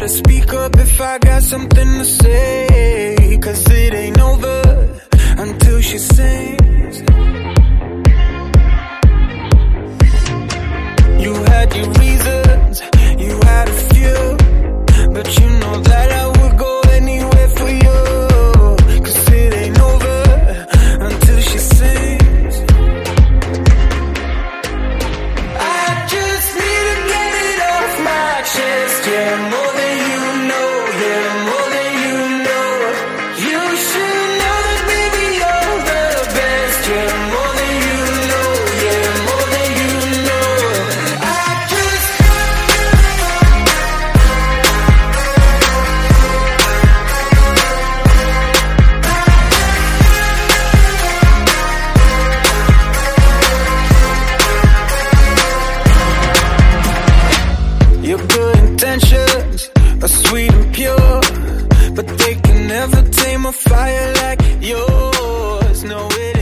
better speak up if I got something to say, 'cause it ain't over until she sings. You had your reasons, you had a few, but you know that I would go anywhere for you, 'cause it ain't over until she sings. I just need to get it off my chest, yeah, more than you know, yeah, more than you know. You should know that baby you're the best, yeah, more than you know, yeah, more than you know. Your good intentions are sweet and pure, but they can never tame a fire like yours. No, it